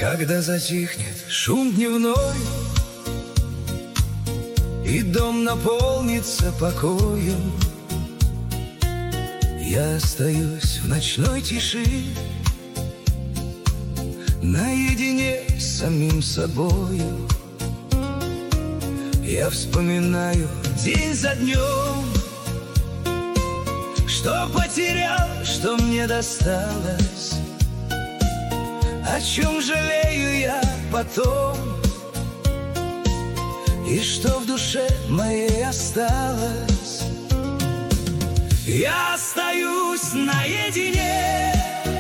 Когда затихнет шум дневной и дом наполнится покоем, я остаюсь в ночной тиши, наедине с самим собою. Я вспоминаю день за днем, что потерял, что мне досталось, о чем жалею я потом, и что в душе моей осталось. Я остаюсь наедине,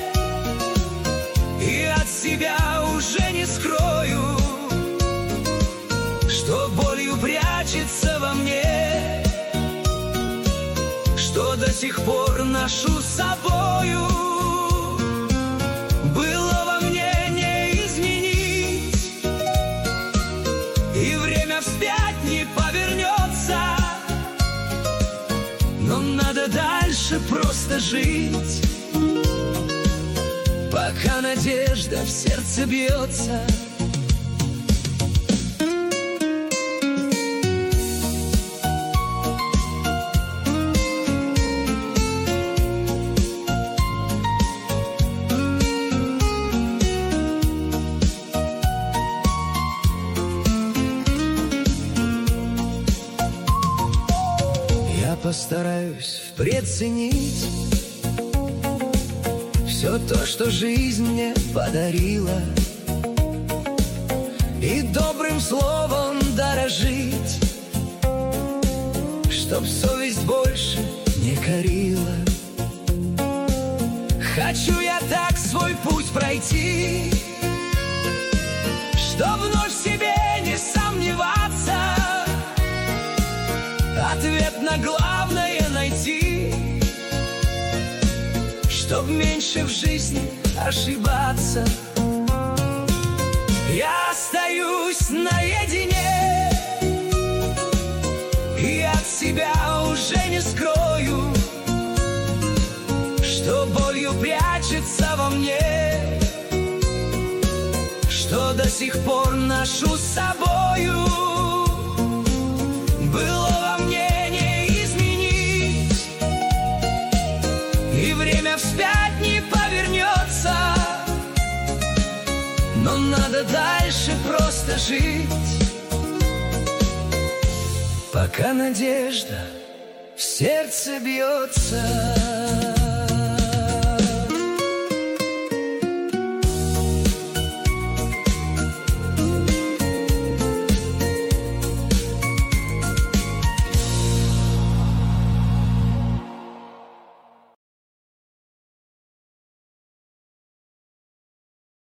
и от себя уже не скрою, что болью прячется во мне, что до сих пор ношу с собою. Было во мне не изменить, и время вспять не повернется, но надо дальше просто жить, пока надежда в сердце бьется. Я постараюсь впредь ценить все то, что жизнь мне подарила, и добрым словом дорожить, чтоб совесть больше не корила. Хочу я так свой путь пройти, чтоб вновь в себе не сомневаться, ответ на главное найти, чтоб меньше в жизни ошибаться. Я остаюсь наедине, и от себя уже не скрою, что болью прячется во мне, что до сих пор ношу с собою. Было во мне не изменить, и время вспять не повернется, но надо дальше просто жить, пока надежда в сердце бьется.